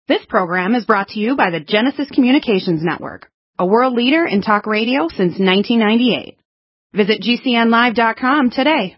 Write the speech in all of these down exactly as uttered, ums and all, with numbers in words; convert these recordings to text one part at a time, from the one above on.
This program is brought to you by the Genesis Communications Network, a world leader in talk radio since nineteen ninety-eight. Visit G C N live dot com today.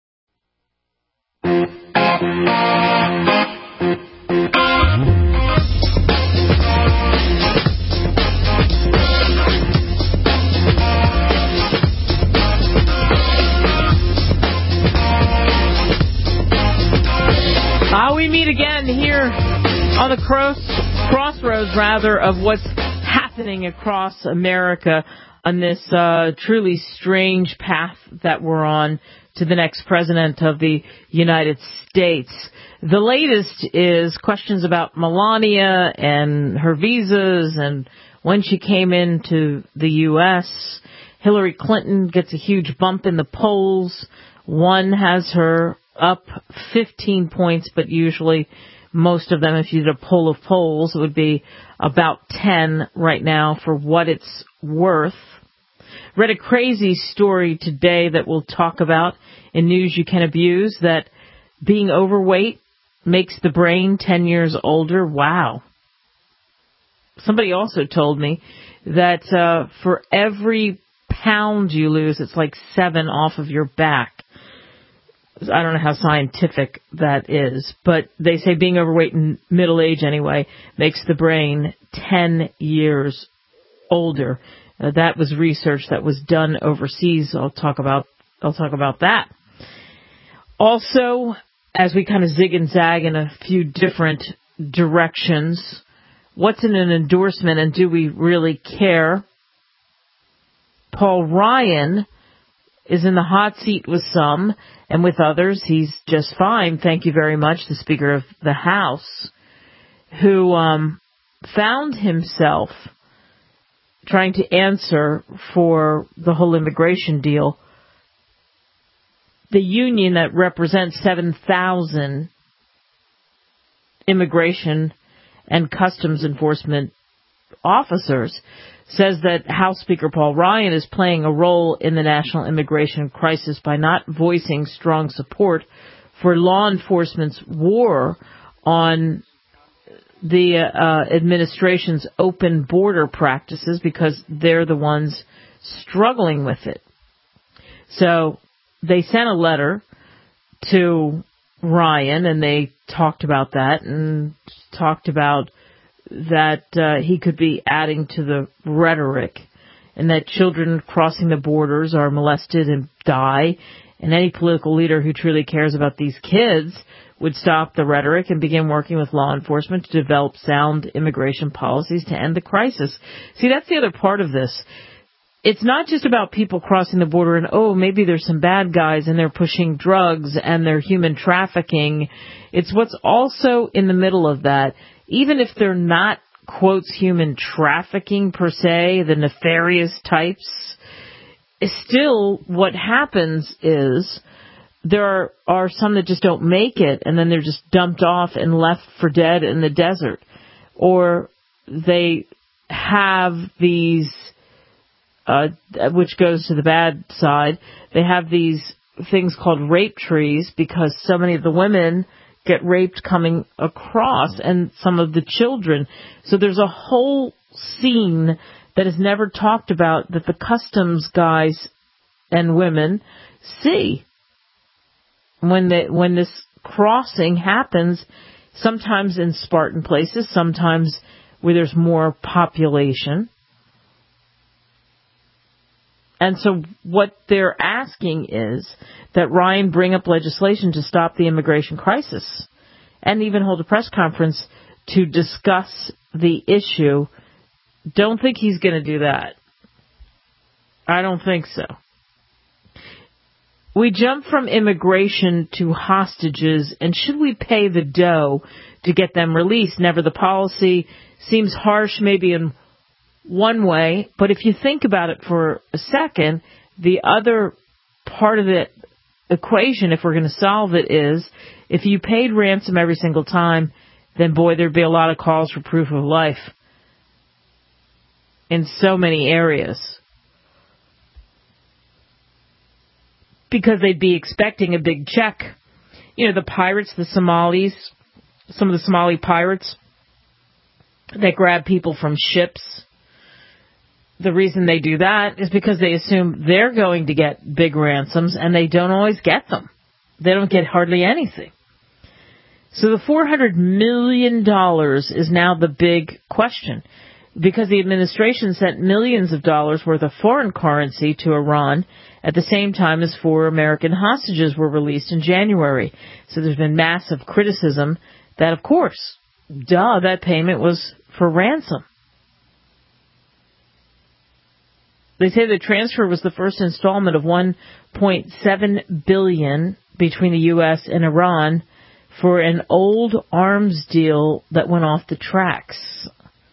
Uh, we meet again here on the cross, crossroads, rather, of what's happening across America on this uh, truly strange path that we're on to the next president of the United States. The latest is questions about Melania and her visas and when she came into the U S Hillary Clinton gets a huge bump in the polls. One has her up fifteen points, but usually most of them, if you did a poll of polls, it would be about ten right now for what it's worth. Read a crazy story today that we'll talk about in News You Can Abuse, that being overweight makes the brain ten years older. Wow. Somebody also told me that uh, for every pound you lose, it's like seven off of your back. I don't know how scientific that is, but they say being overweight in middle age anyway makes the brain ten years older. Uh, that was research that was done overseas. I'll talk about I'll talk about that. Also, as we kind of zig and zag in a few different directions, what's in an endorsement and do we really care? Paul Ryan is in the hot seat with some, and with others, he's just fine. Thank you very much, the Speaker of the House, who um, found himself trying to answer for the whole immigration deal. The union that represents seven thousand immigration and customs enforcement officers says that House Speaker Paul Ryan is playing a role in the national immigration crisis by not voicing strong support for law enforcement's war on the uh, administration's open border practices because they're the ones struggling with it. So they sent a letter to Ryan and they talked about that and talked about that uh, he could be adding to the rhetoric and that children crossing the borders are molested and die. And any political leader who truly cares about these kids would stop the rhetoric and begin working with law enforcement to develop sound immigration policies to end the crisis. See, that's the other part of this. It's not just about people crossing the border and, oh, maybe there's some bad guys and they're pushing drugs and they're human trafficking. It's what's also in the middle of that. Even if they're not, quotes, human trafficking per se, the nefarious types, still what happens is there are, are some that just don't make it and then they're just dumped off and left for dead in the desert. Or they have these, uh, which goes to the bad side, they have these things called rape trees because so many of the women get raped coming across and some of the children. So there's a whole scene that is never talked about that the customs guys and women see when they, when this crossing happens, sometimes in Spartan places, sometimes where there's more population. And so what they're asking is that Ryan bring up legislation to stop the immigration crisis and even hold a press conference to discuss the issue. Don't think he's going to do that. I don't think so. We jump from immigration to hostages, and should we pay the dough to get them released? Never the policy. Seems harsh maybe in one way, but if you think about it for a second, the other part of the equation, if we're going to solve it, is if you paid ransom every single time, then boy, there'd be a lot of calls for proof of life in so many areas. Because they'd be expecting a big check. You know, the pirates, the Somalis, some of the Somali pirates, They grab people from ships. The reason they do that is because they assume they're going to get big ransoms, and they don't always get them. They don't get hardly anything. So the four hundred million dollars is now the big question, because the administration sent millions of dollars worth of foreign currency to Iran at the same time as four American hostages were released in January. So there's been massive criticism that, of course, duh, that payment was for ransom. They say the transfer was the first installment of one point seven billion dollars between the U S and Iran for an old arms deal that went off the tracks.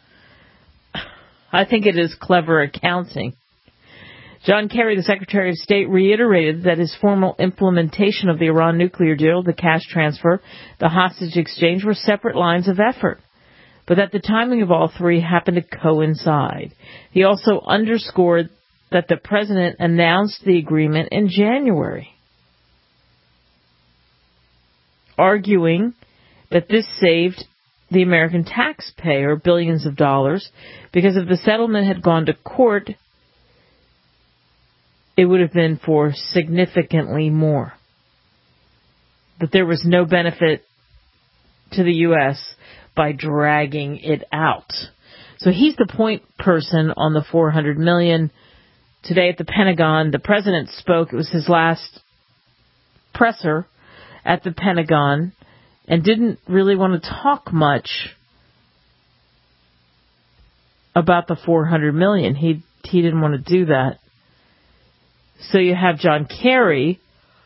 I think it is clever accounting. John Kerry, the Secretary of State, reiterated that his formal implementation of the Iran nuclear deal, the cash transfer, the hostage exchange, were separate lines of effort, but that the timing of all three happened to coincide. He also underscored that the president announced the agreement in January, arguing that this saved the American taxpayer billions of dollars, because if the settlement had gone to court, it would have been for significantly more. But there was no benefit to the U S by dragging it out. So he's the point person on the four hundred million dollars. Today at the Pentagon, the president spoke. It was his last presser at the Pentagon, and didn't really want to talk much about the four hundred million dollars. He he didn't want to do that. So you have John Kerry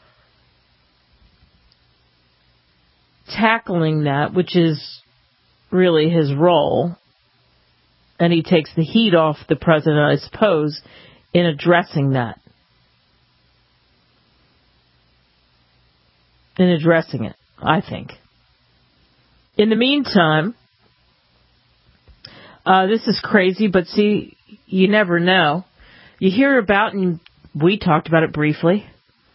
tackling that, which is really his role, and he takes the heat off the president, I suppose, in addressing that. In addressing it, I think. In the meantime, uh, this is crazy, but see, you never know. You hear about, and we talked about it briefly,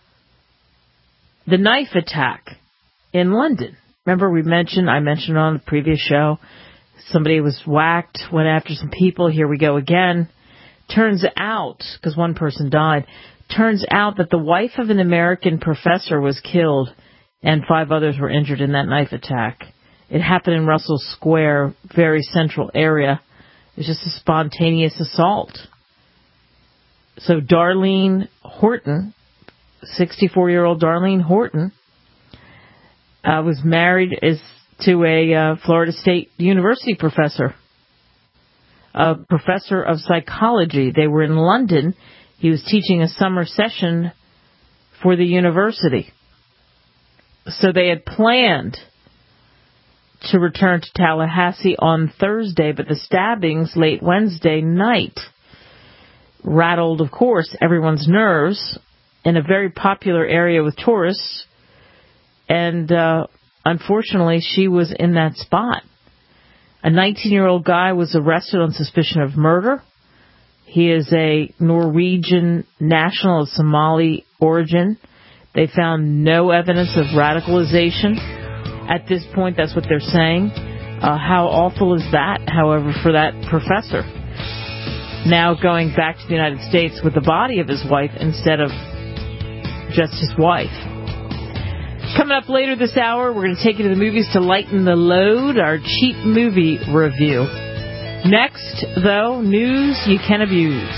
the knife attack in London. Remember we mentioned, I mentioned on the previous show, somebody was whacked, went after some people, here we go again. Turns out, because one person died, turns out that the wife of an American professor was killed and five others were injured in that knife attack. It happened in Russell Square, very central area. It was just a spontaneous assault. So Darlene Horton, sixty-four-year-old Darlene Horton, uh, was married as, to a uh, Florida State University professor, a professor of psychology. They were in London. He was teaching a summer session for the university. So they had planned to return to Tallahassee on Thursday, but the stabbings late Wednesday night rattled, of course, everyone's nerves in a very popular area with tourists. And uh, unfortunately, she was in that spot. A nineteen-year-old guy was arrested on suspicion of murder. He is a Norwegian national of Somali origin. They found no evidence of radicalization. At this point, that's what they're saying. Uh, how awful is that, however, for that professor? Now going back to the United States with the body of his wife instead of just his wife. Coming up later this hour, we're going to take you to the movies to lighten the load, our cheap movie review. Next, though, news you can abuse.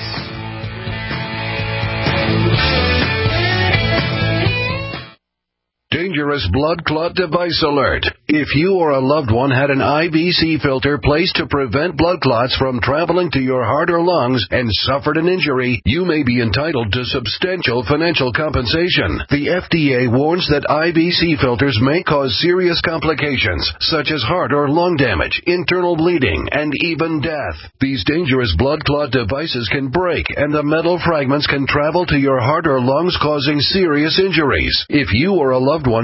Dangerous blood clot device alert. If you or a loved one had an I V C filter placed to prevent blood clots from traveling to your heart or lungs and suffered an injury, you may be entitled to substantial financial compensation. The F D A warns that I V C filters may cause serious complications, such as heart or lung damage, internal bleeding, and even death. These dangerous blood clot devices can break, and the metal fragments can travel to your heart or lungs, causing serious injuries. If you or a loved one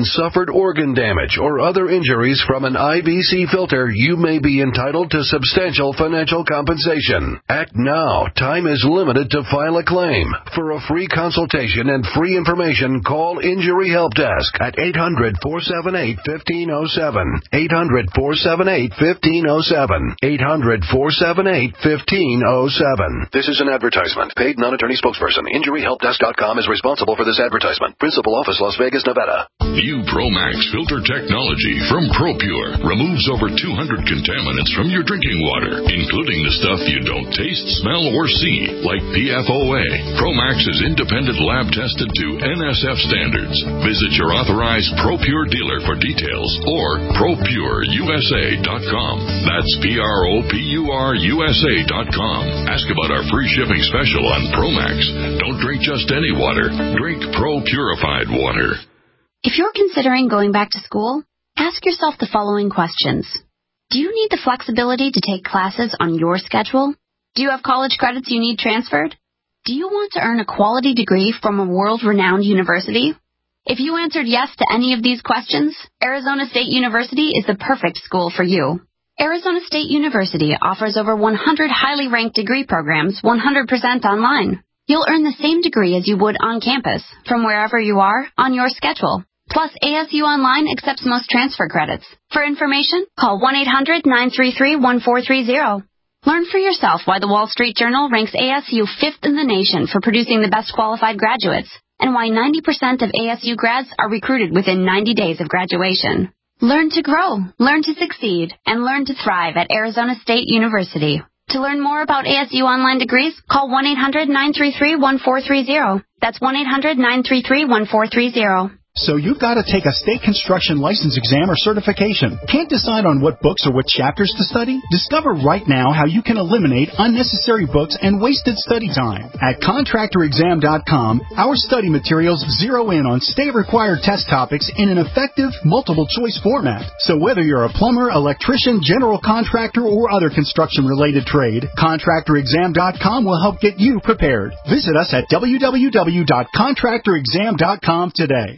and suffered organ damage or other injuries from an I B C filter, you may be entitled to substantial financial compensation. Act now. Time is limited to file a claim. For a free consultation and free information, call Injury Help Desk at eight hundred, four seven eight, one five zero seven. eight hundred, four seven eight, one five zero seven. eight hundred, four seven eight, one five zero seven. This is an advertisement. Paid non-attorney spokesperson. Injury Help Desk dot com is responsible for this advertisement. Principal office, Las Vegas, Nevada. New ProMax filter technology from ProPure removes over two hundred contaminants from your drinking water, including the stuff you don't taste, smell, or see, like P F O A. ProMax is independent lab tested to N S F standards. Visit your authorized ProPure dealer for details or Pro Pure U S A dot com. That's P R O P U R U S A dot com. Ask about our free shipping special on ProMax. Don't drink just any water. Drink Pro Purified water. If you're considering going back to school, ask yourself the following questions. Do you need the flexibility to take classes on your schedule? Do you have college credits you need transferred? Do you want to earn a quality degree from a world-renowned university? If you answered yes to any of these questions, Arizona State University is the perfect school for you. Arizona State University offers over one hundred highly ranked degree programs one hundred percent online. You'll earn the same degree as you would on campus, from wherever you are, on your schedule. Plus, A S U Online accepts most transfer credits. For information, call one eight hundred, nine three three, one four three zero. Learn for yourself why the Wall Street Journal ranks A S U fifth in the nation for producing the best qualified graduates, and why ninety percent of A S U grads are recruited within ninety days of graduation. Learn to grow, learn to succeed, and learn to thrive at Arizona State University. To learn more about A S U Online degrees, call one eight hundred, nine three three, one four three zero. That's one eight hundred, nine three three, one four three zero. So you've got to take a state construction license exam or certification. Can't decide on what books or what chapters to study? Discover right now how you can eliminate unnecessary books and wasted study time. At contractor exam dot com, our study materials zero in on state-required test topics in an effective, multiple-choice format. So whether you're a plumber, electrician, general contractor, or other construction-related trade, contractor exam dot com will help get you prepared. Visit us at w w w dot contractor exam dot com today.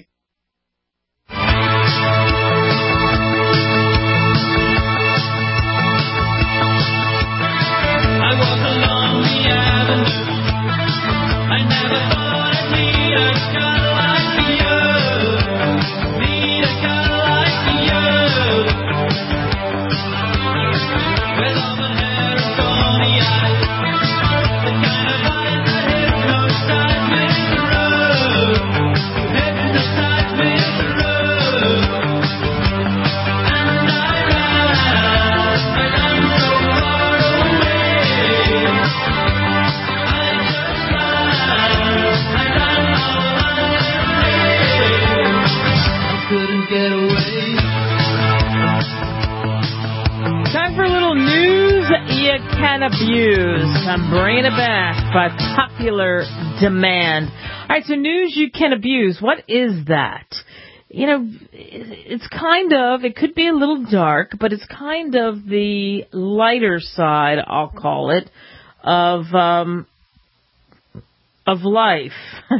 Can abuse. I'm bringing it back by popular demand. All right, so news you can abuse. What is that? You know, it's kind of, it could be a little dark, but it's kind of the lighter side, I'll call it, of, um, of life.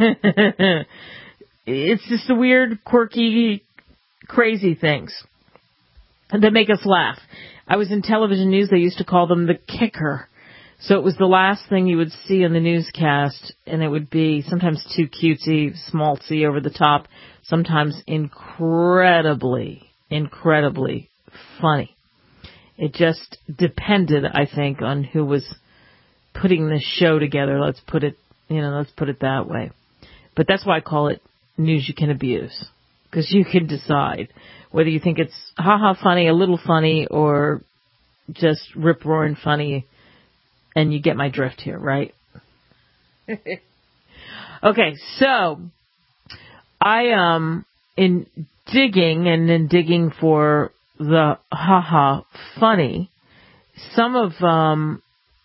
It's just the weird, quirky, crazy things that make us laugh. I was in television news, they used to call them the kicker. So it was the last thing you would see in the newscast, and it would be sometimes too cutesy, small c over the top, sometimes incredibly, incredibly funny. It just depended, I think, on who was putting the show together. Let's put it, you know, let's put it that way. But that's why I call it news you can abuse, because you can decide whether you think it's ha-ha funny, a little funny, or just rip-roaring funny, and you get my drift here, right? Okay, so I, um, in digging and in digging for the ha-ha funny, some of, um,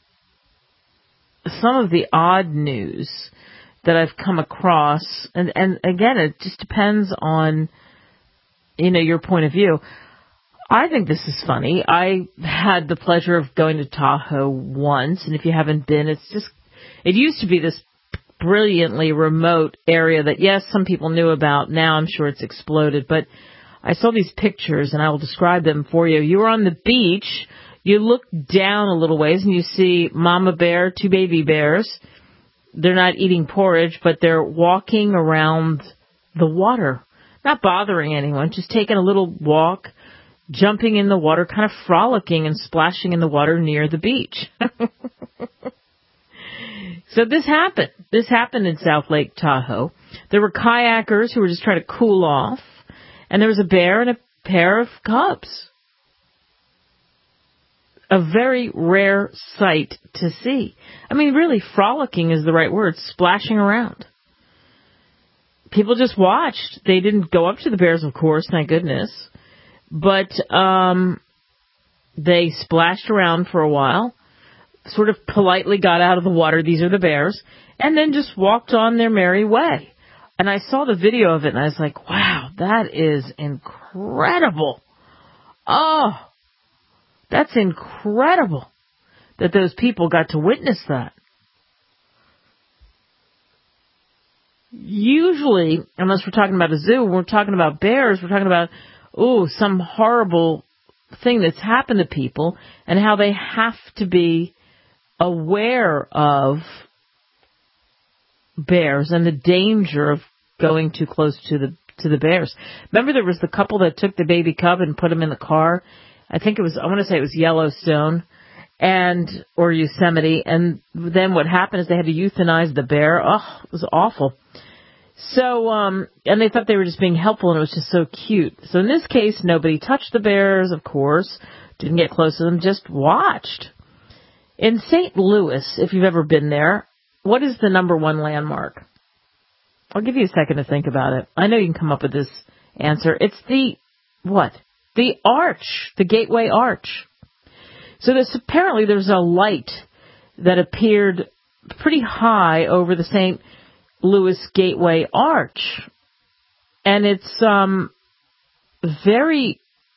some of the odd news that I've come across, and, and again, it just depends on, you know, your point of view. I think this is funny. I had the pleasure of going to Tahoe once, and if you haven't been, it's just, it used to be this brilliantly remote area that, yes, some people knew about. Now I'm sure it's exploded. But I saw these pictures, and I will describe them for you. You were on the beach. You look down a little ways, and you see mama bear, two baby bears. They're not eating porridge, but they're walking around the water, not bothering anyone, just taking a little walk, jumping in the water, kind of frolicking and splashing in the water near the beach. So this happened. This happened in South Lake Tahoe. There were kayakers who were just trying to cool off, and there was a bear and a pair of cubs. A very rare sight to see. I mean, really, frolicking is the right word, splashing around. People just watched. They didn't go up to the bears, of course, thank goodness. But um, they splashed around for a while, sort of politely got out of the water, these are the bears, and then just walked on their merry way. And I saw the video of it, and I was like, wow, that is incredible. Oh, that's incredible that those people got to witness that. Usually, unless we're talking about a zoo, when we're talking about bears, we're talking about, oh, some horrible thing that's happened to people and how they have to be aware of bears and the danger of going too close to the to the bears. Remember there was the couple that took the baby cub and put him in the car? I think it was, I want to say it was Yellowstone and or Yosemite, and then what happened is they had to euthanize the bear. Oh, it was awful. So, um, and they thought they were just being helpful, and it was just so cute. So in this case, nobody touched the bears, of course, didn't get close to them, just watched. In Saint Louis, if you've ever been there, what is the number one landmark? I'll give you a second to think about it. I know you can come up with this answer. It's the, what? The arch, the Gateway Arch. So this, apparently there's a light that appeared pretty high over the Saint Louis Gateway Arch. And it's um, very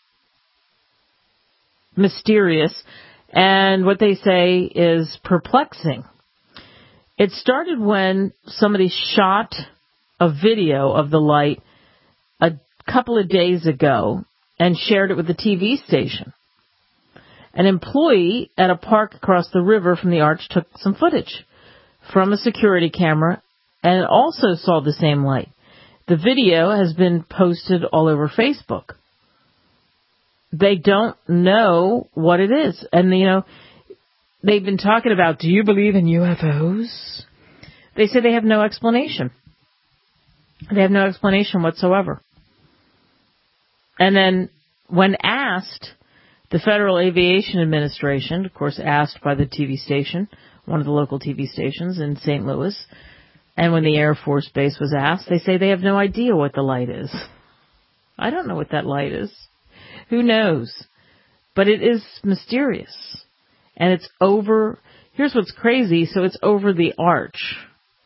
mysterious, and what they say is perplexing. It started when somebody shot a video of the light a couple of days ago and shared it with the T V station. An employee at a park across the river from the arch took some footage from a security camera and also saw the same light. The video has been posted all over Facebook. They don't know what it is. And, you know, they've been talking about, do you believe in U F Os? They say they have no explanation. They have no explanation whatsoever. And then when asked, the Federal Aviation Administration, of course asked by the T V station, one of the local T V stations in Saint Louis, and when the Air Force Base was asked, they say they have no idea what the light is. I don't know what that light is. Who knows? But it is mysterious. And it's over, here's what's crazy, so it's over the arch.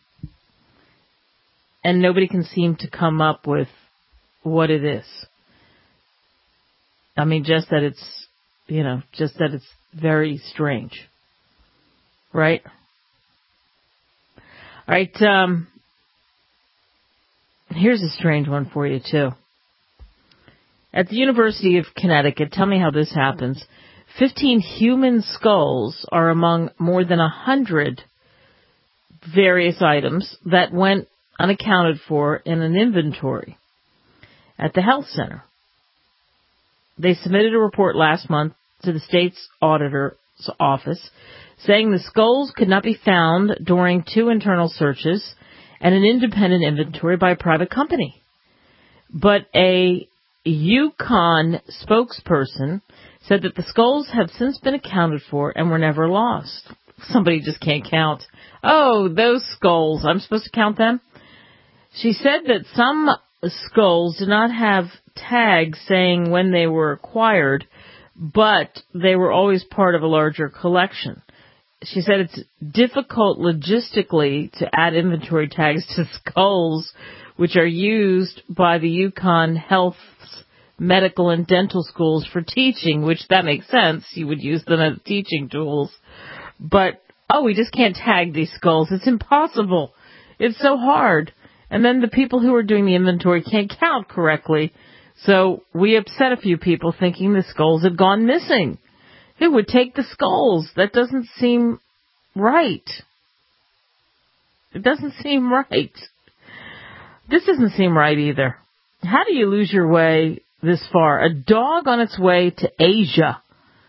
And nobody can seem to come up with what it is. I mean, just that it's, you know, just that it's very strange. Right? All right, um, here's a strange one for you, too. At the University of Connecticut, tell me how this happens. Fifteen human skulls are among more than a hundred various items that went unaccounted for in an inventory at the health center. They submitted a report last month to the state's auditor's office saying the skulls could not be found during two internal searches and an independent inventory by a private company. But a Yukon spokesperson said that the skulls have since been accounted for and were never lost. Somebody just can't count. Oh, those skulls, I'm supposed to count them? She said that some skulls do not have tags saying when they were acquired, but they were always part of a larger collection. She said it's difficult logistically to add inventory tags to skulls, which are used by the Yukon Health's medical and dental schools for teaching, which that makes sense. You would use them as teaching tools. But, oh, we just can't tag these skulls. It's impossible. It's so hard. And then the people who are doing the inventory can't count correctly. So we upset a few people thinking the skulls had gone missing. Who would take the skulls? That doesn't seem right. It doesn't seem right. This doesn't seem right either. How do you lose your way this far? A dog on its way to Asia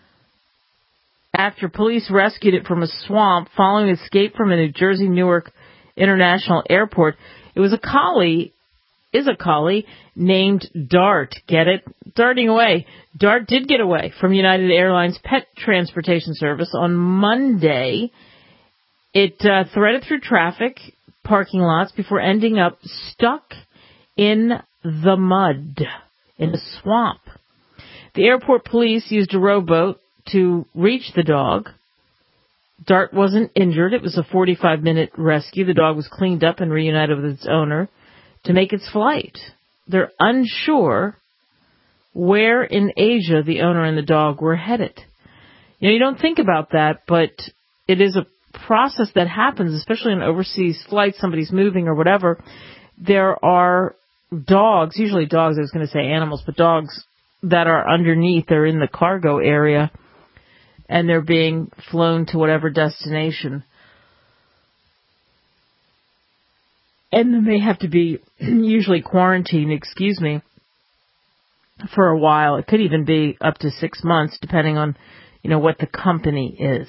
after police rescued it from a swamp following escape from a New Jersey Newark International Airport. It was a collie, is a collie, named Dart. Get it? Darting away. Dart did get away from United Airlines Pet Transportation Service on Monday. It uh, threaded through traffic, parking lots, before ending up stuck in the mud, in a swamp. The airport police used a rowboat to reach the dog. Dart wasn't injured. It was a forty-five minute rescue. The dog was cleaned up and reunited with its owner to make its flight. They're unsure where in Asia the owner and the dog were headed. You know, you don't think about that, but it is a process that happens, especially on overseas flights, somebody's moving or whatever. There are dogs, usually dogs, I was going to say animals, but dogs that are underneath, they're in the cargo area, and they're being flown to whatever destination. And then they have to be usually quarantined, excuse me, for a while. It could even be up to six months, depending on, you know, what the company is.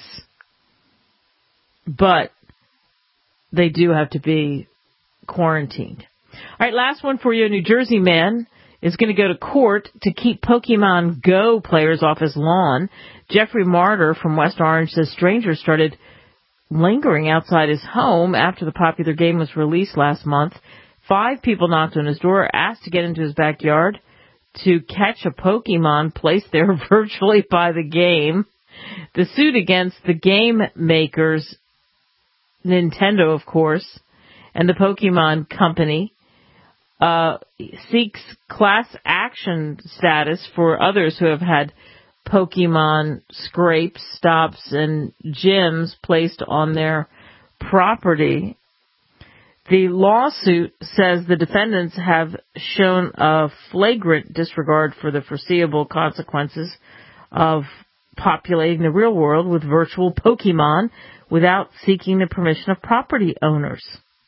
But they do have to be quarantined. All right, last one for you. A New Jersey man is going to go to court to keep Pokemon Go players off his lawn. Jeffrey Martyr from West Orange says strangers started lingering outside his home after the popular game was released last month. Five people knocked on his door, asked to get into his backyard to catch a Pokemon placed there virtually by the game. The suit against the game makers, Nintendo, of course, and the Pokemon Company, uh, seeks class action status for others who have had Pokemon scrapes, stops, and gyms placed on their property. The lawsuit says the defendants have shown a flagrant disregard for the foreseeable consequences of populating the real world with virtual Pokemon without seeking the permission of property owners.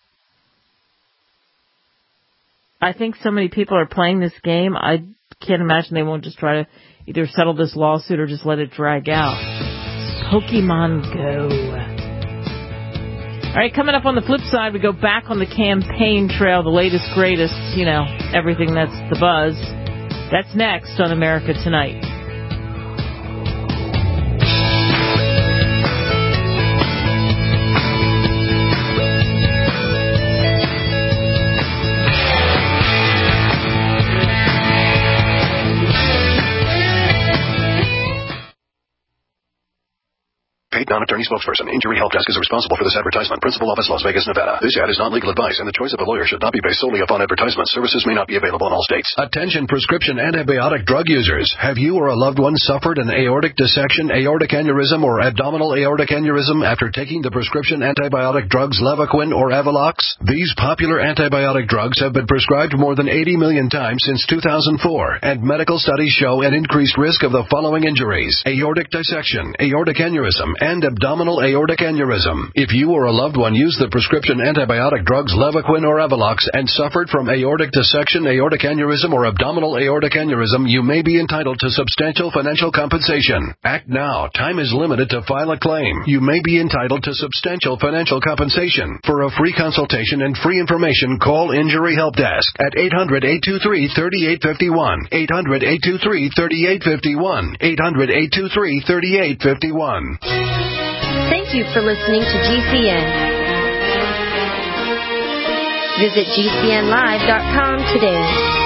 I think so many people are playing this game, I can't imagine they won't just try to either settle this lawsuit or just let it drag out. Pokemon Go. All right, coming up on the flip side, we go back on the campaign trail, the latest, greatest, you know, everything that's the buzz. That's next on America Tonight. Paid non-attorney spokesperson. Injury Help Desk is responsible for this advertisement. Principal office, Las Vegas, Nevada. This ad is not legal advice, and the choice of a lawyer should not be based solely upon advertisement. Services may not be available in all states. Attention prescription antibiotic drug users. Have you or a loved one suffered an aortic dissection, aortic aneurysm, or abdominal aortic aneurysm after taking the prescription antibiotic drugs Levaquin or Avelox? These popular antibiotic drugs have been prescribed more than eighty million times since two thousand four, and medical studies show an increased risk of the following injuries: aortic dissection, aortic aneurysm, and abdominal aortic aneurysm. If you or a loved one used the prescription antibiotic drugs Levaquin or Avelox and suffered from aortic dissection, aortic aneurysm, or abdominal aortic aneurysm, you may be entitled to substantial financial compensation. Act now. Time is limited to file a claim. You may be entitled to substantial financial compensation. For a free consultation and free information, call Injury Help Desk at eight hundred, eight two three, three eight five one, eight hundred, eight two three, three eight five one, eight hundred, eight two three, three eight five one. Thank you for listening to G C N. Visit G C N live dot com today.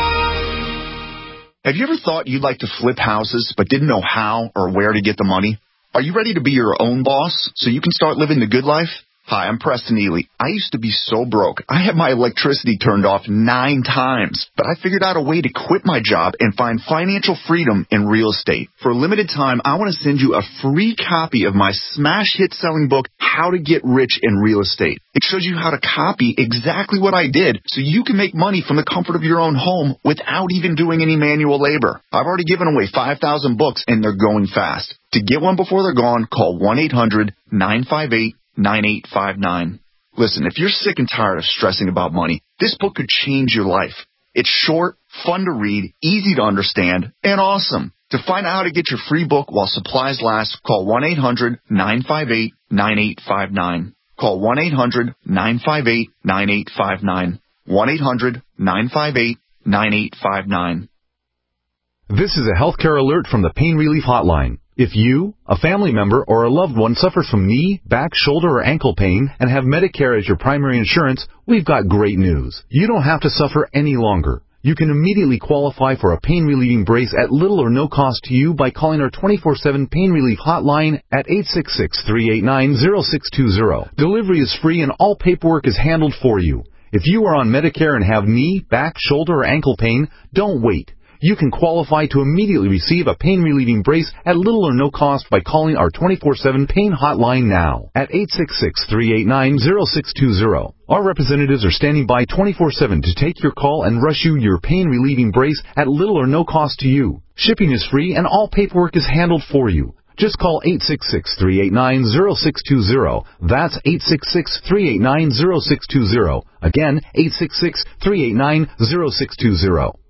Have you ever thought you'd like to flip houses but didn't know how or where to get the money? Are you ready to be your own boss so you can start living the good life? Hi, I'm Preston Ely. I used to be so broke. I had my electricity turned off nine times, but I figured out a way to quit my job and find financial freedom in real estate. For a limited time, I want to send you a free copy of my smash hit selling book, How to Get Rich in Real Estate. It shows you how to copy exactly what I did so you can make money from the comfort of your own home without even doing any manual labor. I've already given away five thousand books and they're going fast. To get one before they're gone, call one eight hundred nine five eight nine eight five nine. Listen, if you're sick and tired of stressing about money, this book could change your life. It's short, fun to read, easy to understand, and awesome. To find out how to get your free book while supplies last, call one eight hundred nine five eight nine eight five nine. Call one eight hundred nine five eight nine eight five nine. one eight hundred nine five eight nine eight five nine. This is a healthcare alert from the Pain Relief Hotline. If you, a family member, or a loved one suffers from knee, back, shoulder, or ankle pain and have Medicare as your primary insurance, we've got great news. You don't have to suffer any longer. You can immediately qualify for a pain-relieving brace at little or no cost to you by calling our twenty-four seven Pain Relief Hotline at eight six six, three eight nine, zero six two zero. Delivery is free and all paperwork is handled for you. If you are on Medicare and have knee, back, shoulder, or ankle pain, don't wait. You can qualify to immediately receive a pain-relieving brace at little or no cost by calling our twenty-four seven Pain Hotline now at eight six six, three eight nine, zero six two zero. Our representatives are standing by twenty-four seven to take your call and rush you your pain-relieving brace at little or no cost to you. Shipping is free and all paperwork is handled for you. Just call eight six six, three eight nine, zero six two zero. That's eight six six, three eight nine, zero six two zero. Again, eight six six, three eight nine, zero six two zero.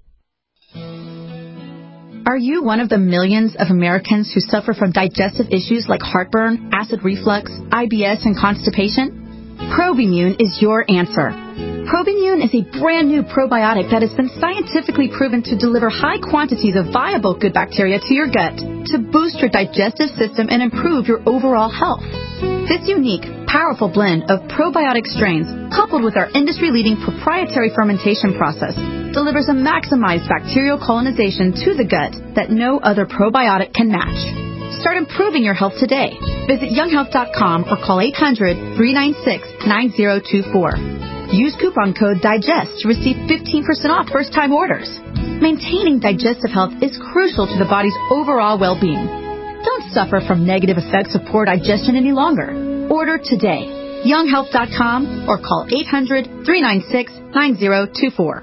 Are you one of the millions of Americans who suffer from digestive issues like heartburn, acid reflux, I B S, and constipation? Probimune is your answer. Probimune is a brand new probiotic that has been scientifically proven to deliver high quantities of viable good bacteria to your gut to boost your digestive system and improve your overall health. This unique, powerful blend of probiotic strains, coupled with our industry-leading proprietary fermentation process, delivers a maximized bacterial colonization to the gut that no other probiotic can match. Start improving your health today. Visit young health dot com or call eight hundred, three nine six, nine zero two four. Use coupon code DIGEST to receive fifteen percent off first-time orders. Maintaining digestive health is crucial to the body's overall well-being. Don't suffer from negative effects of poor digestion any longer. Order today. young health dot com or call eight hundred, three nine six, nine zero two four.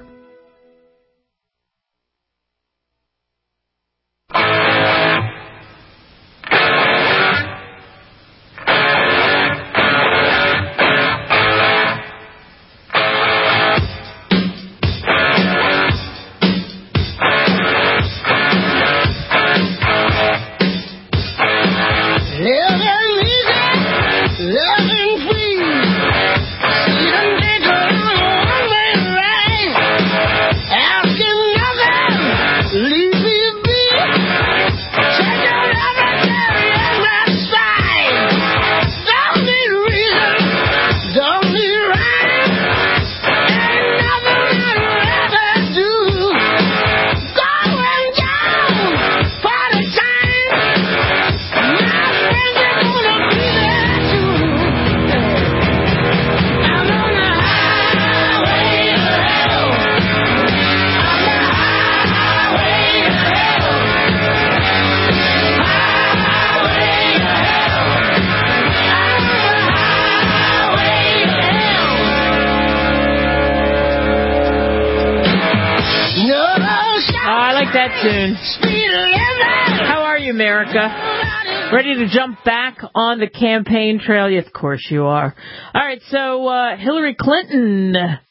How are you, America? Ready to jump back on the campaign trail? Of course you are. All right, so uh, Hillary Clinton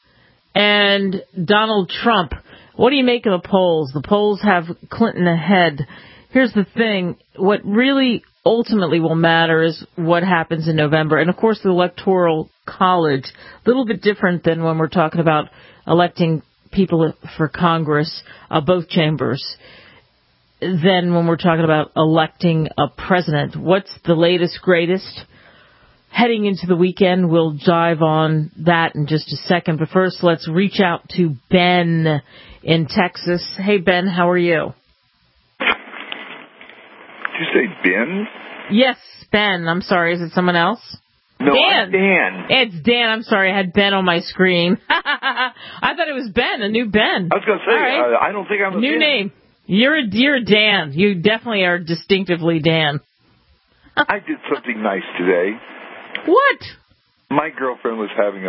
and Donald Trump. What do you make of the polls? The polls have Clinton ahead. Here's the thing. What really ultimately will matter is what happens in November. And, of course, the Electoral College, a little bit different than when we're talking about electing people for Congress, uh, both chambers, than when we're talking about electing a president. What's the latest, greatest? Heading into the weekend, we'll dive on that in just a second. But first, let's reach out to Ben in Texas. Hey, Ben, how are you? Did you say Ben? Yes, Ben. I'm sorry. Is it someone else? No, Dan. I'm Dan. It's Dan. I'm sorry, I had Ben on my screen. I thought it was Ben, a new Ben. I was going to say, right. uh, I don't think I'm a new Dan. name. You're a you're Dan. You definitely are distinctively Dan. I did something nice today. What? My girlfriend was having a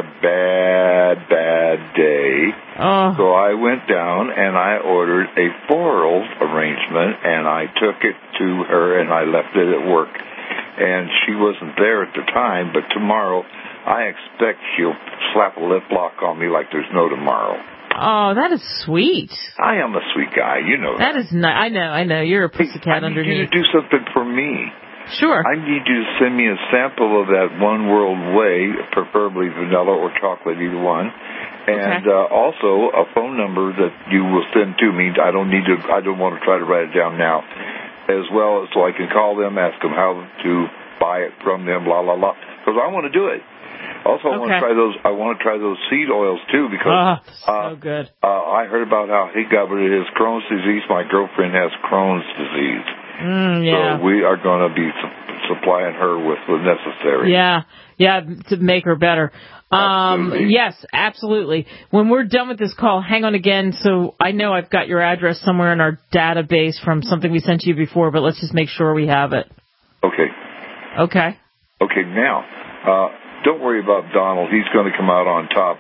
bad, bad day. Oh. So I went down and I ordered a floral arrangement, and I took it to her and I left it at work. And she wasn't there at the time, but tomorrow I expect she'll slap a lip lock on me like there's no tomorrow. Oh, that is sweet. I am a sweet guy, you know that. That is nice. I know, I know. You're a pussycat hey, I need underneath. you to do something for me. Sure. I need you to send me a sample of that One World Way, preferably vanilla or chocolate, either one. And okay. uh, also a phone number that you will send to me. I don't need to. I don't want to try to write it down now. As well as so I can call them, ask them how to buy it from them, la la la. Because I want to do it. Also, I okay. want to try those. I want to try those seed oils too because oh, so uh, good. Uh, I heard about how he got rid of his Crohn's disease. My girlfriend has Crohn's disease. Mm, yeah. So we are going to be su- supplying her with the necessary. Yeah, yeah, to make her better. Um, absolutely. Yes, absolutely. When we're done with this call, hang on again. So I know I've got your address somewhere in our database from something we sent you before, but let's just make sure we have it. Okay. Okay. Okay, now, uh, don't worry about Donald. He's going to come out on top.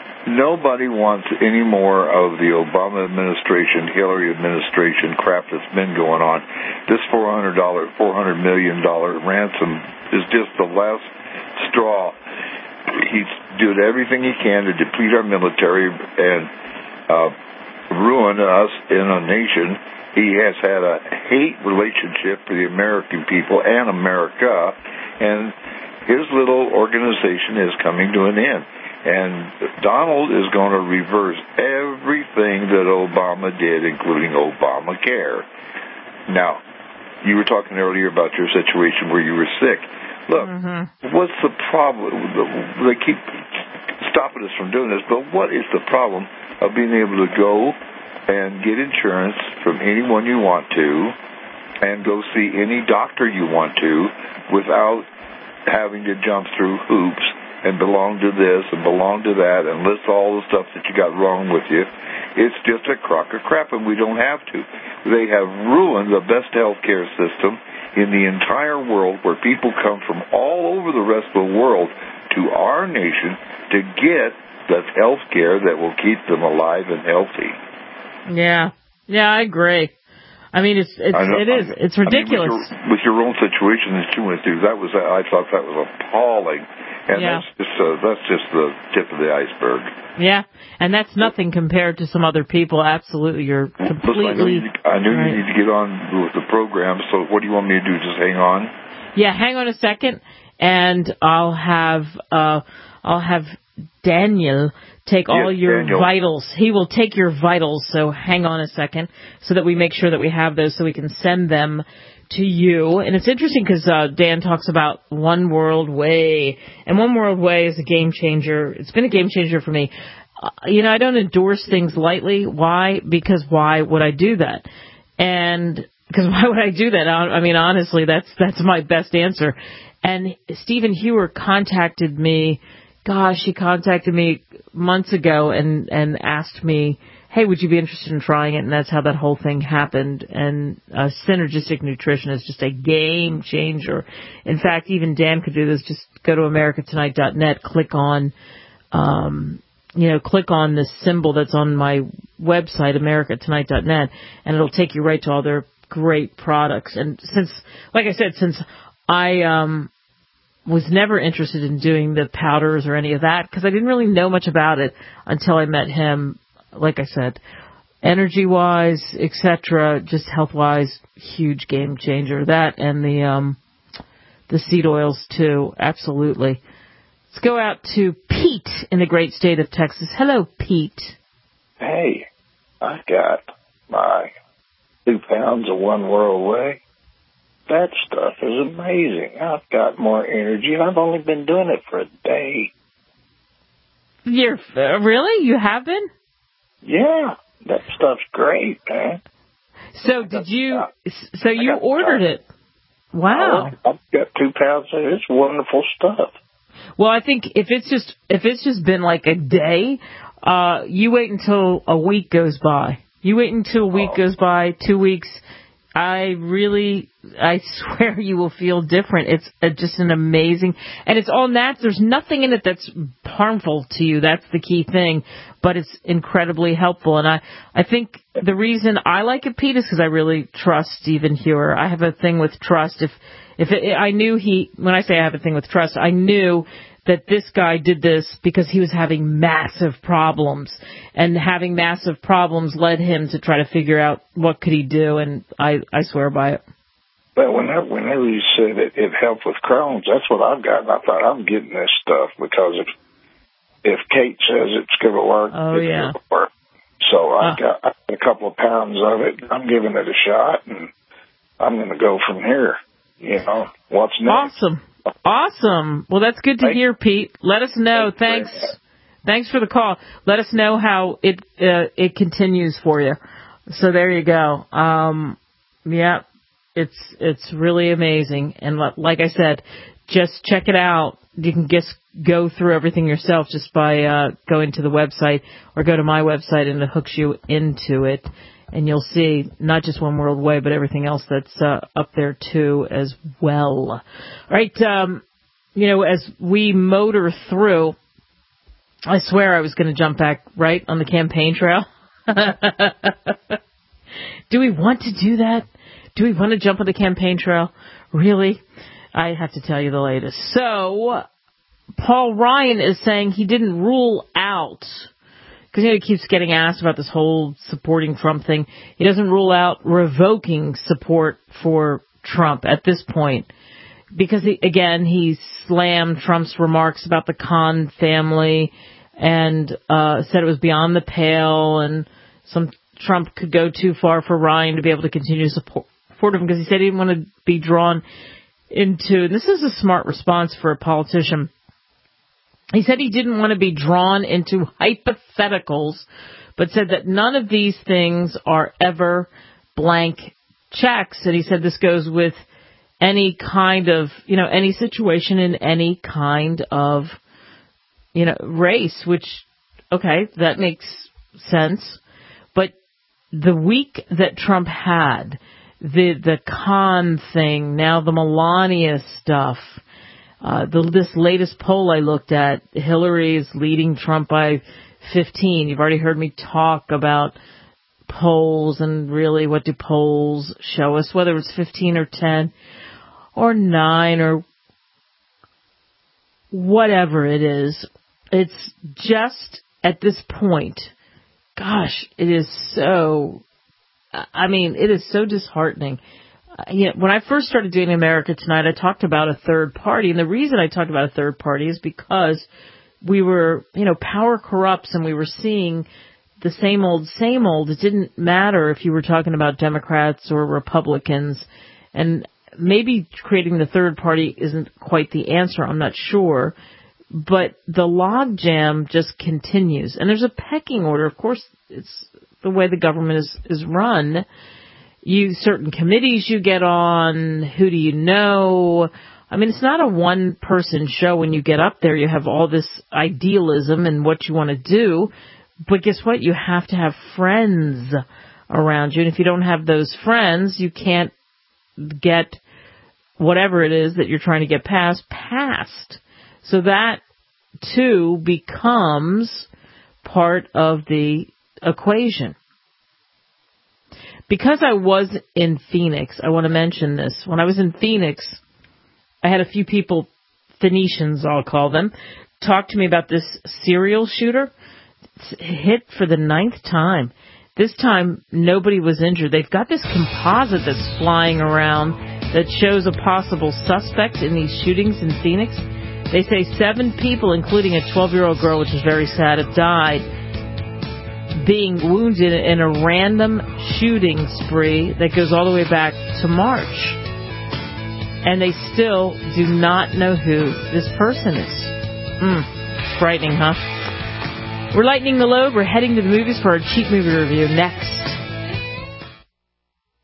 Nobody wants any more of the Obama administration, Hillary administration crap that's been going on. This four hundred dollars, four hundred million dollars ransom is just the last straw. He's doing everything he can to deplete our military and uh, ruin us in a nation. He has had a hate relationship for the American people and America, and his little organization is coming to an end. And Donald is going to reverse everything that Obama did, including Obamacare. Now, you were talking earlier about your situation where you were sick. Look, mm-hmm. what's the problem? They keep stopping us from doing this, but what is the problem of being able to go and get insurance from anyone you want to and go see any doctor you want to without having to jump through hoops and belong to this and belong to that and list all the stuff that you got wrong with you. It's just a crock of crap, and we don't have to. They have ruined the best health care system in the entire world, where people come from all over the rest of the world to our nation to get the health care that will keep them alive and healthy. Yeah. Yeah, I agree. I mean, it's it's know, it is it's ridiculous. I mean, with, your, with your own situation that you went through, that was I thought that was appalling, and yeah. that's just uh, that's just the tip of the iceberg. Yeah, and that's nothing compared to some other people. Absolutely, you're completely. Listen, I know, you, I know right. you need to get on with the program. So, what do you want me to do? Just hang on. Yeah, hang on a second, and I'll have uh, I'll have Daniel take all yes, your Daniel. vitals. He will take your vitals, so hang on a second so that we make sure that we have those so we can send them to you. And it's interesting because uh, Dan talks about One World Way, and One World Way is a game changer. It's been a game changer for me. Uh, you know, I don't endorse things lightly. Why? Because why would I do that? And because why would I do that? I mean, honestly, that's that's my best answer. And Stephen Hewer contacted me. Gosh, he contacted me months ago and, and asked me, hey, would you be interested in trying it? And that's how that whole thing happened. And uh, synergistic nutrition is just a game changer. In fact, even Dan could do this. Just go to america tonight dot net, click on, um, you know, click on the symbol that's on my website, america tonight dot net, and it'll take you right to all their great products. And since, like I said, since I um, was never interested in doing the powders or any of that because I didn't really know much about it until I met him. Like I said, energy-wise, et cetera, just health-wise, huge game changer. That and the um, the seed oils too, absolutely. Let's go out to Pete in the great state of Texas. Hello, Pete. Hey, I got my two pounds of One World Way. That stuff is amazing. I've got more energy, and I've only been doing it for a day. You're uh, really? You have been? Yeah, that stuff's great, man. So did you? So you ordered it? Wow! I've got two pounds of it. It's wonderful stuff. Well, I think if it's just if it's just been like a day, uh, you wait until a week goes by. You wait until a week goes by, two weeks. I really, I swear you will feel different. It's a, just an amazing, and it's all natural. There's nothing in it that's harmful to you. That's the key thing, but it's incredibly helpful. And I, I think the reason I like it, Pete, is because I really trust Stephen Hewer. I have a thing with trust. If, if it, I knew he, when I say I have a thing with trust, I knew that this guy did this because he was having massive problems, and having massive problems led him to try to figure out what could he do, and I, I swear by it. But whenever, whenever you said it, it helped with Crohn's, that's what I've got, and I thought, I'm getting this stuff because if if Kate says it's going to work, oh, it's yeah. going to work. So I uh. got, I got a couple of pounds of it. I'm giving it a shot, and I'm going to go from here. You know, what's next? Awesome. Awesome. Well, that's good to hear, Pete. Let us know. Thanks. Thanks for the call. Let us know how it uh, it continues for you. So there you go. Um, yeah, it's it's really amazing. And like I said, just check it out. You can just go through everything yourself just by uh, going to the website, or go to my website and it hooks you into it. And you'll see not just One World Way, but everything else that's uh, up there, too, as well. All right, um, you know, as we motor through, I swear I was going to jump back right on the campaign trail. Do we want to do that? Do we want to jump on the campaign trail? Really? I have to tell you the latest. So, Paul Ryan is saying he didn't rule out, because you know, he keeps getting asked about this whole supporting Trump thing. He doesn't rule out revoking support for Trump at this point, because, he, again, he slammed Trump's remarks about the Khan family and uh, said it was beyond the pale, and some Trump could go too far for Ryan to be able to continue to support, support him, because he said he didn't want to be drawn into, and this is a smart response for a politician, he said he didn't want to be drawn into hypotheticals, but said that none of these things are ever blank checks. And he said this goes with any kind of, you know, any situation in any kind of, you know, race, which, okay, that makes sense. But the week that Trump had, the, the Khan thing, now the Melania stuff, Uh, the, this latest poll I looked at, Hillary is leading Trump by fifteen. You've already heard me talk about polls and really what do polls show us, whether it's fifteen or ten or nine or whatever it is. It's just at this point, gosh, it is so, I mean, it is so disheartening. You know, when I first started doing America Tonight, I talked about a third party. And the reason I talked about a third party is because we were, you know, power corrupts, and we were seeing the same old, same old. It didn't matter if you were talking about Democrats or Republicans. And maybe creating the third party isn't quite the answer. I'm not sure. But the logjam just continues. And there's a pecking order. Of course, it's the way the government is, is run. You, certain committees you get on, who do you know? I mean, it's not a one-person show. When you get up there, you have all this idealism and what you want to do. But guess what? You have to have friends around you. And if you don't have those friends, you can't get whatever it is that you're trying to get past, passed. So that, too, becomes part of the equation. Because I was in Phoenix, I want to mention this. When I was in Phoenix, I had a few people, Phoenicians I'll call them, talk to me about this serial shooter. It's hit for the ninth time. This time, nobody was injured. They've got this composite that's flying around that shows a possible suspect in these shootings in Phoenix. They say seven people, including a twelve-year-old girl, which is very sad, have died, being wounded in a random shooting spree that goes all the way back to March. And they still do not know who this person is. Mm, frightening, huh? We're lightening the load. We're heading to the movies for our cheap movie review next.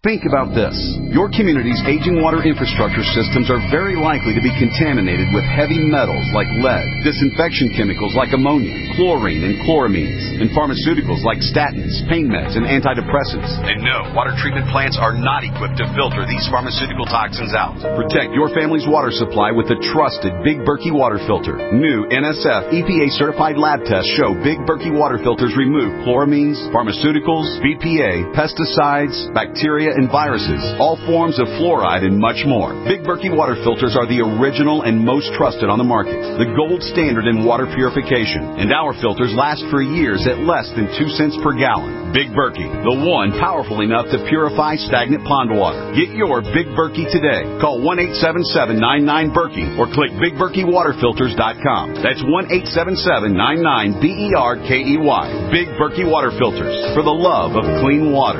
Think about this. Your community's aging water infrastructure systems are very likely to be contaminated with heavy metals like lead, disinfection chemicals like ammonia, chlorine and chloramines, and pharmaceuticals like statins, pain meds, and antidepressants. And no, water treatment plants are not equipped to filter these pharmaceutical toxins out. Protect your family's water supply with the trusted Big Berkey water filter. New N S F E P A-certified lab tests show Big Berkey water filters remove chloramines, pharmaceuticals, B P A, pesticides, bacteria, and viruses, all forms of fluoride, and much more. Big Berkey water filters are the original and most trusted on the market, the gold standard in water purification, and our filters last for years at less than two cents per gallon. Big Berkey, the one powerful enough to purify stagnant pond water. Get your Big Berkey today. Call one eight seven seven, nine nine, Berkey or click big berkey water filters dot com. That's one eight seven seven, nine nine, B E R K E Y. Big Berkey water filters, for the love of clean water.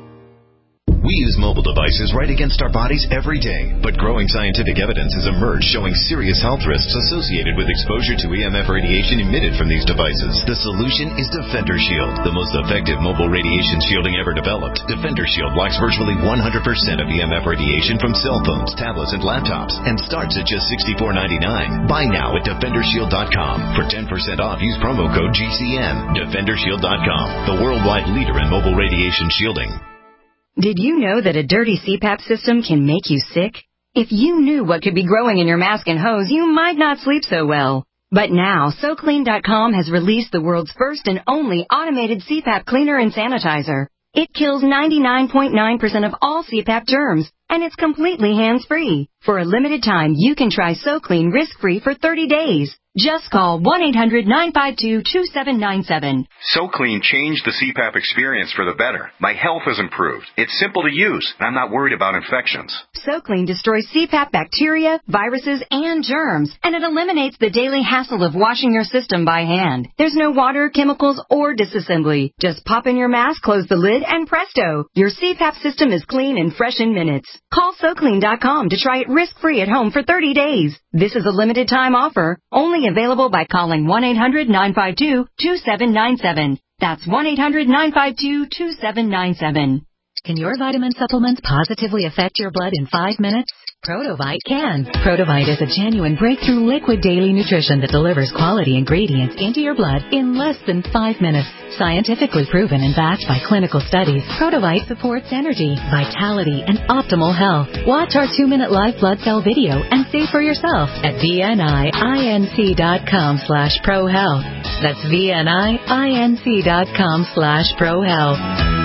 We use mobile devices right against our bodies every day, but growing scientific evidence has emerged showing serious health risks associated with exposure to E M F radiation emitted from these devices. The solution is Defender Shield, the most effective mobile radiation shielding ever developed. Defender Shield blocks virtually one hundred percent of E M F radiation from cell phones, tablets, and laptops, and starts at just sixty-four ninety-nine. Buy now at defender shield dot com. For ten percent off, use promo code G C N. defender shield dot com, the worldwide leader in mobile radiation shielding. Did you know that a dirty C PAP system can make you sick? If you knew what could be growing in your mask and hose, you might not sleep so well. But now, so clean dot com has released the world's first and only automated C PAP cleaner and sanitizer. It kills ninety-nine point nine percent of all C PAP germs, and it's completely hands-free. For a limited time, you can try SoClean risk-free for thirty days. Just call one eight hundred, nine five two, two seven nine seven. SoClean changed the C PAP experience for the better. My health has improved. It's simple to use, and I'm not worried about infections. SoClean destroys C PAP bacteria, viruses, and germs, and it eliminates the daily hassle of washing your system by hand. There's no water, chemicals, or disassembly. Just pop in your mask, close the lid, and presto! Your C PAP system is clean and fresh in minutes. Call so clean dot com to try it risk-free at home for thirty days. This is a limited time offer, only available by calling one eight hundred, nine five two, two seven nine seven. That's one eight hundred, nine five two, two seven nine seven. Can your vitamin supplements positively affect your blood in five minutes? Protovite can. Protovite is a genuine breakthrough liquid daily nutrition that delivers quality ingredients into your blood in less than five minutes. Scientifically proven and backed by clinical studies, Protovite supports energy, vitality, and optimal health. Watch our two-minute live blood cell video and see for yourself at V N I I N C dot com slash pro health. That's V N I I N C dot com slash pro health.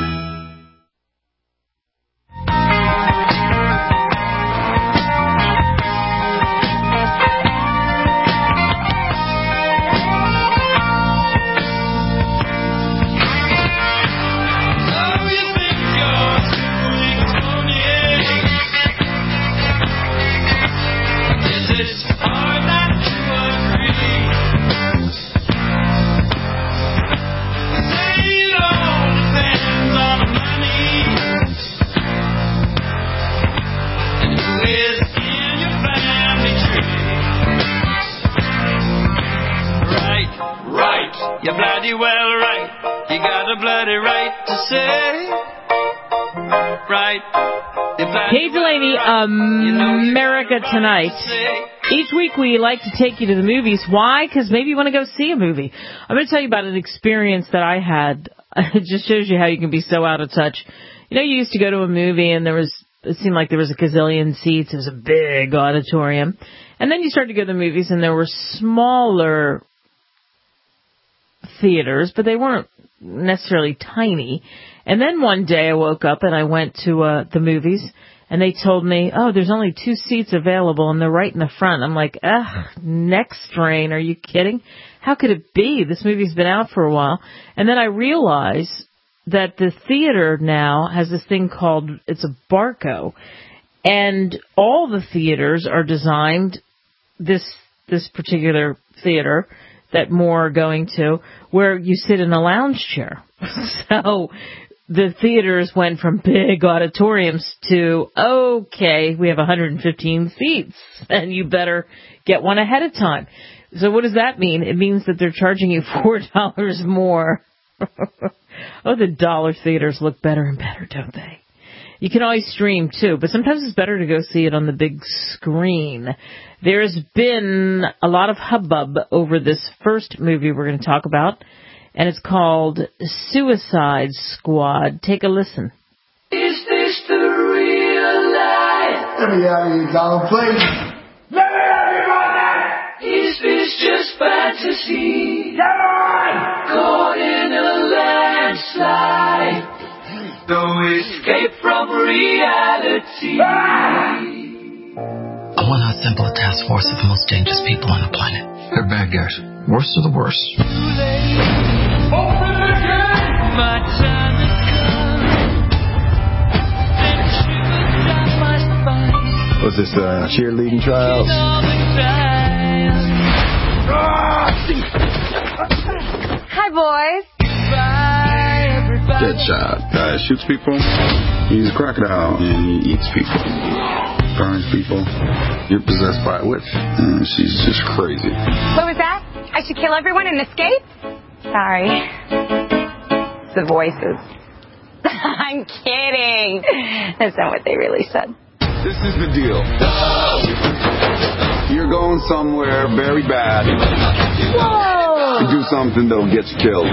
You're bloody well right. You got a bloody right to say right. Hey Delaney, America Tonight. Each week we like to take you to the movies. Why? Because maybe you want to go see a movie. I'm going to tell you about an experience that I had. It just shows you how you can be so out of touch. You know, you used to go to a movie and there was, it seemed like there was a gazillion seats. It was a big auditorium. And then you started to go to the movies and there were smaller theaters, but they weren't necessarily tiny. And then one day I woke up and I went to uh, the movies, and they told me, oh, there's only two seats available, and they're right in the front. I'm like, ugh, neck strain. Are you kidding? How could it be? This movie's been out for a while. And then I realized that the theater now has this thing called, it's a Barco, and all the theaters are designed, this this particular theater that more are going to, where you sit in a lounge chair. So the theaters went from big auditoriums to, okay, we have one hundred fifteen seats, and you better get one ahead of time. So what does that mean? It means that they're charging you four dollars more. Oh, the dollar theaters look better and better, don't they? You can always stream, too, but sometimes it's better to go see it on the big screen. There's been a lot of hubbub over this first movie we're going to talk about, and it's called Suicide Squad. Take a listen. Is this the real life? Let me have you, Donald, please. Let me have you right now. Is this just fantasy? Come on! Caught in a landslide. No escape from reality. Ah! I want to assemble a task force of the most dangerous people on the planet. They're bad guys. Worst of the worst. Open the gate! My time has come. And shivers down my spine. Was this uh, cheerleading trials? Hi, boys. Deadshot. Uh, shoots people. He's a crocodile and he eats people. Burns people. You're possessed by a witch. And she's just crazy. What was that? I should kill everyone and escape? Sorry. The voices. I'm kidding. That's not what they really said. This is the deal. You're going somewhere very bad. Whoa! To do something that'll get you killed.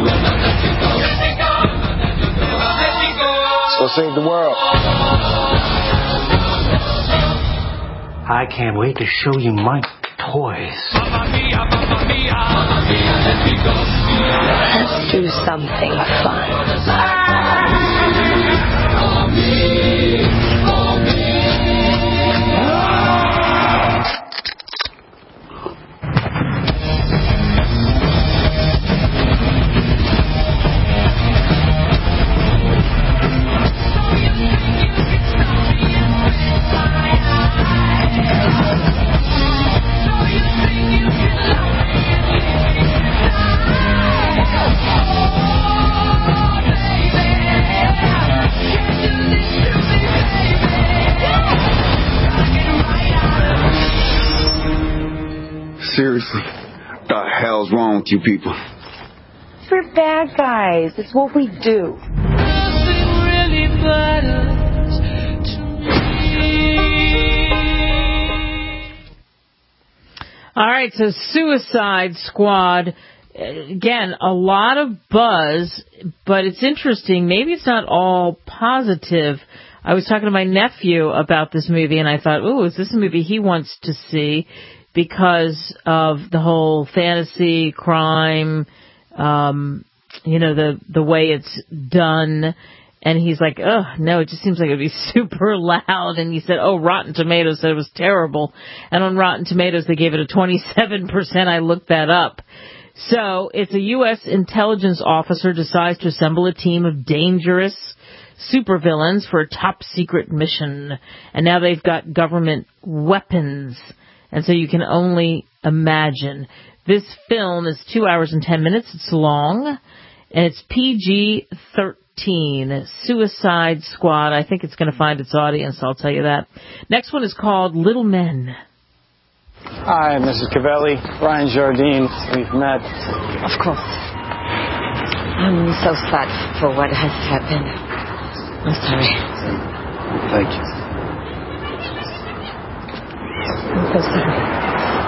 So save the world. I can't wait to show you my toys. Let's do something fun. Seriously, the hell's wrong with you people? We're bad guys. It's what we do. Nothing really matters to me. All right, so Suicide Squad. Again, a lot of buzz, but it's interesting. Maybe it's not all positive. I was talking to my nephew about this movie, and I thought, ooh, is this a movie he wants to see? Because of the whole fantasy, crime, um, you know, the the way it's done. And he's like, oh, no, it just seems like it would be super loud. And he said, oh, Rotten Tomatoes said it was terrible. And on Rotten Tomatoes, they gave it a twenty-seven percent. I looked that up. So it's a U S intelligence officer decides to assemble a team of dangerous supervillains for a top-secret mission. And now they've got government weapons. And so you can only imagine. This film is two hours and ten minutes. It's long. And it's P G thirteen. Suicide Squad. I think it's going to find its audience, I'll tell you that. Next one is called Little Men. Hi, Missus Cavelli. Ryan Jardine. We've met. Of course. I'm so sad for what has happened. I'm sorry. Thank you. I'm so sorry.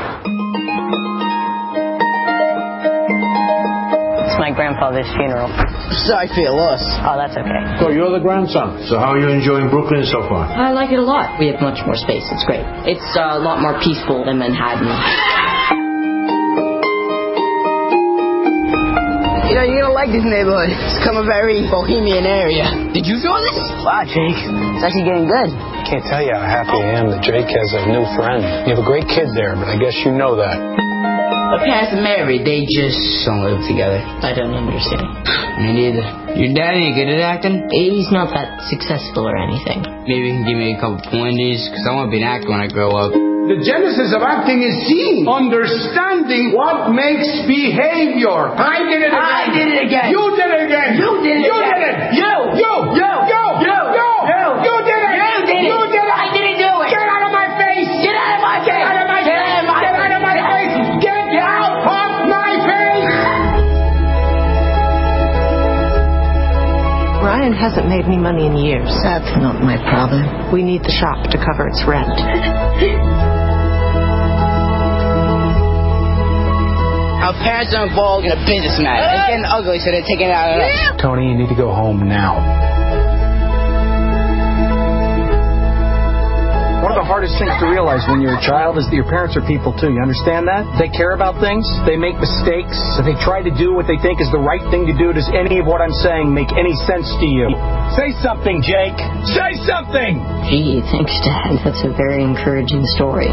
It's my grandfather's funeral. Sorry for your loss. Oh, that's okay. So you're the grandson. So how are you enjoying Brooklyn so far? I like it a lot. We have much more space. It's great. It's uh, a lot more peaceful than Manhattan. You know, you're gonna like this neighborhood. It's become a very bohemian area. Did you feel this? Wow, Jake. It's actually getting good. I can't tell you how happy I am that Jake has a new friend. You have a great kid there, but I guess you know that. My parents are married. They just don't live together. I don't understand. Me neither. Your dad ain't good at acting? He's not that successful or anything. Maybe you can give me a couple pointers, because I want to be an actor when I grow up. The genesis of acting is seeing, understanding what makes behavior. I did it again. I did it again. You did it again. You did it you again. Did it. You. You. You. You. You. You. You. You did it. You did it. You did it. I didn't do it. Get out of my face. Get out of my face. Get out of my Get face. out of my Get out of my face. Get out of my face. Ryan Brian hasn't made any money in years. That's not my problem. We need the shop to cover its rent. Our parents are involved in a business matter. It's getting ugly, so they're taking it out of us. Tony, you need to go home now. One of the hardest things to realize when you're a child is that your parents are people too. You understand that? They care about things. They make mistakes. If they try to do what they think is the right thing to do, does any of what I'm saying make any sense to you? Say something, Jake. Say something! Gee, thanks, Dad. That's a very encouraging story.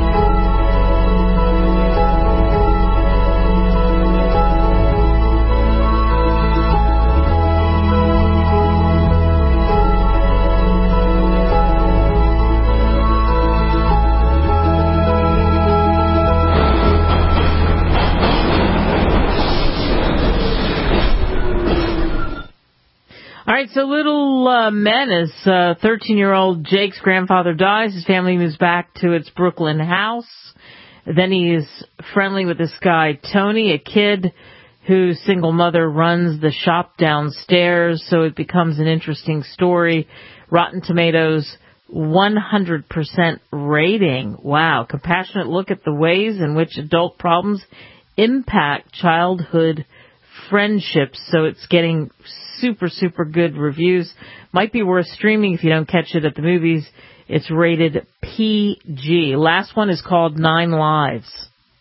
All right, so Little uh, Menace, uh, thirteen-year-old Jake's grandfather dies. His family moves back to its Brooklyn house. Then he is friendly with this guy, Tony, a kid whose single mother runs the shop downstairs, so it becomes an interesting story. Rotten Tomatoes, one hundred percent rating. Wow, compassionate look at the ways in which adult problems impact childhood friendships, so it's getting super, super good reviews. Might be worth streaming if you don't catch it at the movies. It's rated P G. Last one is called Nine Lives.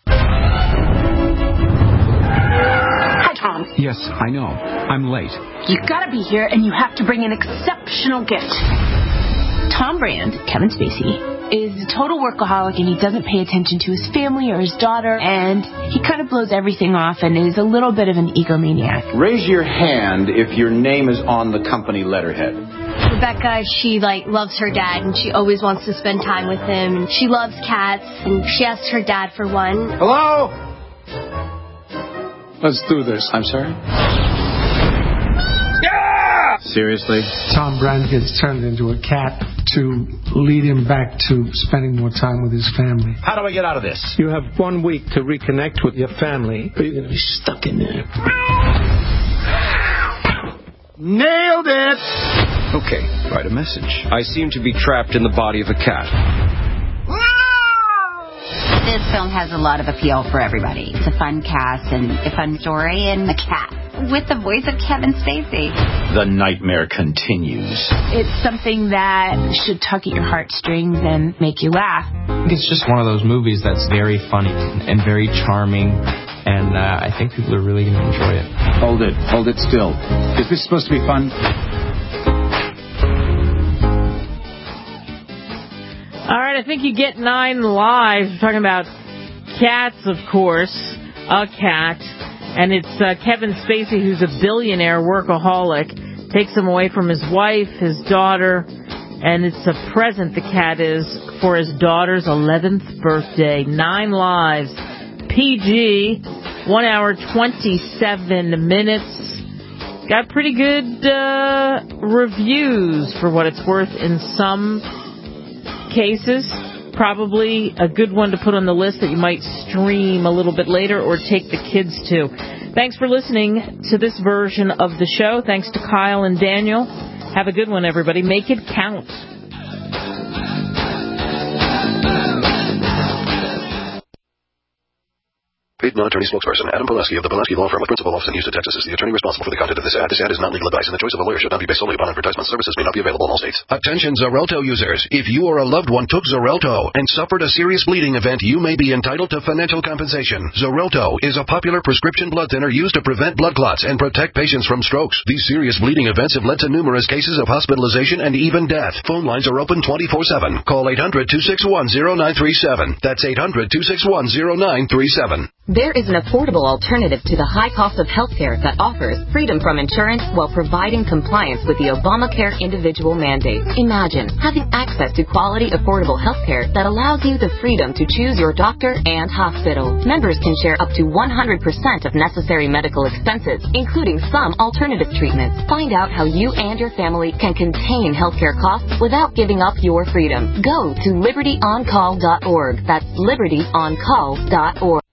Hi, Tom. Yes, I know. I'm late. You gotta be here, and you have to bring an exceptional gift. Tom Brand, Kevin Spacey, is a total workaholic, and he doesn't pay attention to his family or his daughter, and he kind of blows everything off and is a little bit of an egomaniac. Raise your hand if your name is on the company letterhead. Rebecca, she like loves her dad, and she always wants to spend time with him, and she loves cats, and she asked her dad for one. Hello? Let's do this. I'm sorry? Seriously? Tom Brand gets turned into a cat to lead him back to spending more time with his family. How do I get out of this? You have one week to reconnect with your family, or you're going to be stuck in there. Nailed it! Okay, write a message. I seem to be trapped in the body of a cat. This film has a lot of appeal for everybody. It's a fun cast and a fun story and a cat with the voice of Kevin Spacey. The nightmare continues. It's something that should tug at your heartstrings and make you laugh. I think it's just one of those movies that's very funny and very charming, and uh, I think people are really going to enjoy it. Hold it. Hold it still. Is this supposed to be fun? All right, I think you get Nine Lives. We're talking about cats, of course, a cat. And it's uh, Kevin Spacey, who's a billionaire workaholic, takes him away from his wife, his daughter, and it's a present, the cat is, for his daughter's eleventh birthday. Nine Lives, P G, one hour, twenty-seven minutes. Got pretty good uh, reviews for what it's worth in some cases. Probably a good one to put on the list that you might stream a little bit later or take the kids to. Thanks for listening to this version of the show. Thanks to Kyle and Daniel. Have a good one, everybody. Make it count. Paid non-attorney spokesperson Adam Pulaski of the Pulaski Law Firm with principal office in Houston, Texas is the attorney responsible for the content of this ad. This ad is not legal advice, and the choice of a lawyer should not be based solely upon advertisement. Services may not be available in all states. Attention Xarelto users. If you or a loved one took Xarelto and suffered a serious bleeding event, you may be entitled to financial compensation. Xarelto is a popular prescription blood thinner used to prevent blood clots and protect patients from strokes. These serious bleeding events have led to numerous cases of hospitalization and even death. Phone lines are open twenty-four seven. Call eight hundred, two six one, zero nine three seven. That's eight hundred, two six one, zero nine three seven. There is an affordable alternative to the high cost of health care that offers freedom from insurance while providing compliance with the Obamacare individual mandate. Imagine having access to quality, affordable health care that allows you the freedom to choose your doctor and hospital. Members can share up to one hundred percent of necessary medical expenses, including some alternative treatments. Find out how you and your family can contain healthcare costs without giving up your freedom. Go to liberty on call dot org. That's liberty on call dot org.